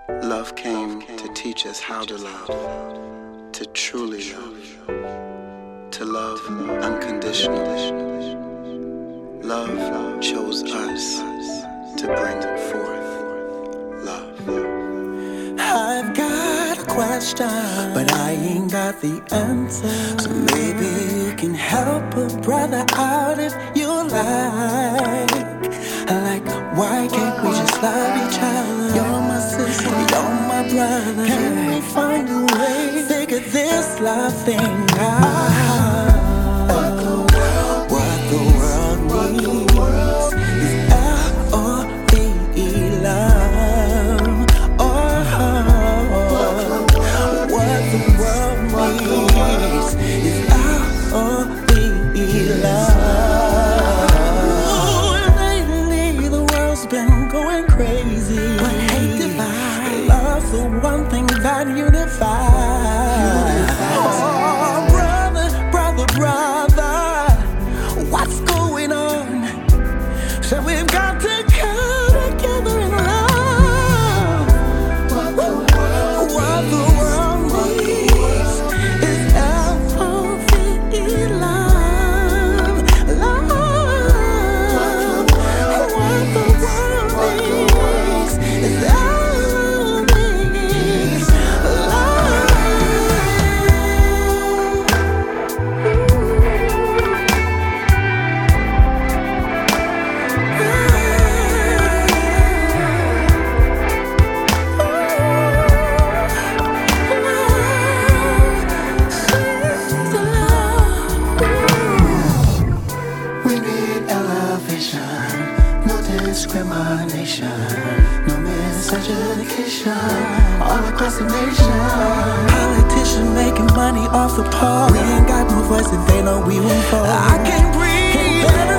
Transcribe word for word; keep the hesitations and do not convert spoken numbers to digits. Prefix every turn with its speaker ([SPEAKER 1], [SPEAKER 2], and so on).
[SPEAKER 1] Love came to teach us how to love, to truly love, to love unconditionally. Love chose us to bring forth love.
[SPEAKER 2] I've got a question, but I ain't got the answer. So maybe you can help a brother out if you like. Like, why can't we just love each other? You're my sister, you're my brother. Can we find a way? Figure this love thing out. What the world, what the world needs is L O V E, love. Oh, what the world needs is L O V E, love. Been going crazy, but hate divide. Love's the one thing that unifies. Oh, brother, brother, brother, what's going on? So we've got to come together in love. What the world, what the world needs is L O V E, love, love. Discrimination, no miseducation, all across the nation. Politicians making money off the poor. We ain't got no voice if they know we won't fall. I can't breathe.